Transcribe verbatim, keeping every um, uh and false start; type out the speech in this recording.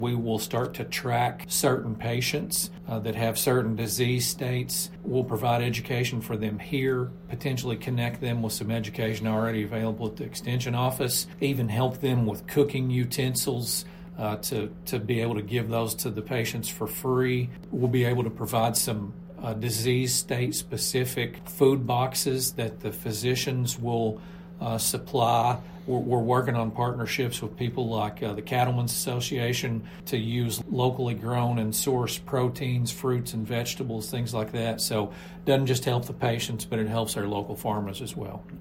We will start to track certain patients uh, that have certain disease states. We'll provide education for them here, potentially connect them with some education already available at the Extension office, even help them with cooking utensils uh, to, to be able to give those to the patients for free. We'll be able to provide some uh, disease state-specific food boxes that the physicians will uh, supply. We're, we're working on partnerships with people like uh, the Cattlemen's Association to use locally grown and sourced proteins, fruits and vegetables, things like that. So it doesn't just help the patients, but it helps our local farmers as well.